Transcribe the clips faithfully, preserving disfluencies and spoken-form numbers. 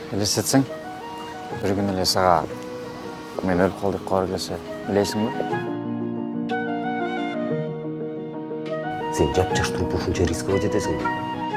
Елестетсең, бір күн эле сага мен өлүп калдым кабар келсе, билесиң бе? Сен жап-жаш туруп ушунча рисковать этесиң бе?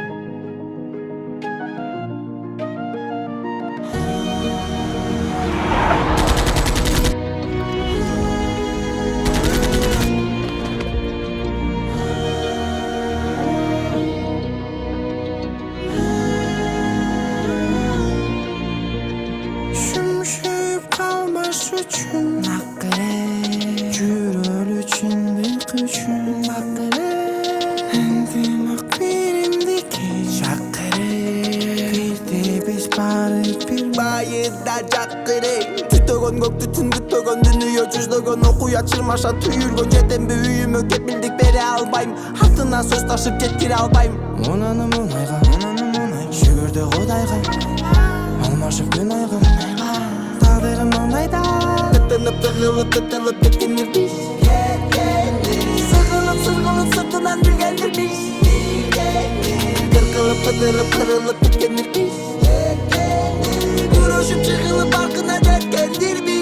Şümşüp kalmaz üçün Hakkare Jüröl üçün bir üçün Hakkare Endimak birimdiki Şakkare Birde biz barıp bir Bayıda jakkare Tütögon göktü tün tütögon dünyö жүздөгөн окуй ачылмаша түйүлгөн жерден büyüyümü кепилдик бере албайм артынан сөз ташып жеткире албайм мунаны мунайга мунаны мунай шүгүрдү кудайга алмашып күн айга тагдырым оңайда тытынып тыгылып тытылып кеткендирбиз сыгылып сыргылып сыртынан билгендирбиз кыркылып кыдырып кырылып кеткендирбиз күрөшүп чыгылып аркына жеткендирбиз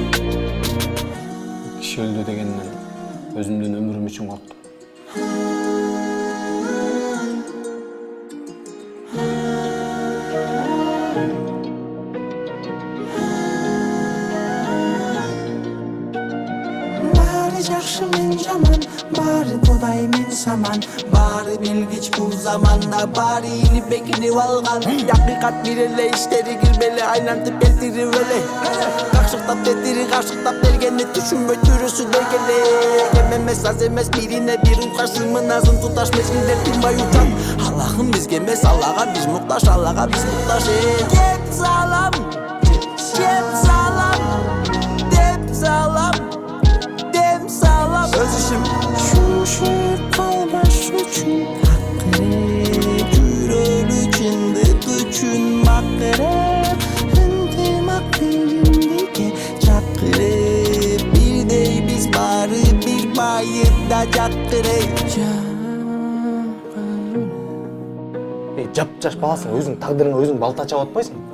Киши өлдү дегенден өзүмдүн өмүрүм үчүн корктум. Баары жакшы мен жаман баары кудай мен саман баары билгич бул заманда баары илип бекинип алган акыйкат бир эле иштери кирбеле айлантып келтирип эле какшыктап тетири кашыктап бергени түшүнбөй түрүсү дегеле кем эмес аз эмес бирине бир укашсың мыназын туташ мезгилдер тынбай учат аллахым бизге эмес аллага биз муктаж аллага биз муктаж кеп салам кеп салам деп салам Söz işim Şuşup kalmaz üçün Hakkare Jüröl üçün bir üçün Makkare Hıntımak birimdike Çakkare Bir dey biz bari bir bayırda Çakkare Эй, жап-жаш баласың, өзүң тагдырыңа өзүң балта чаап атпайсың?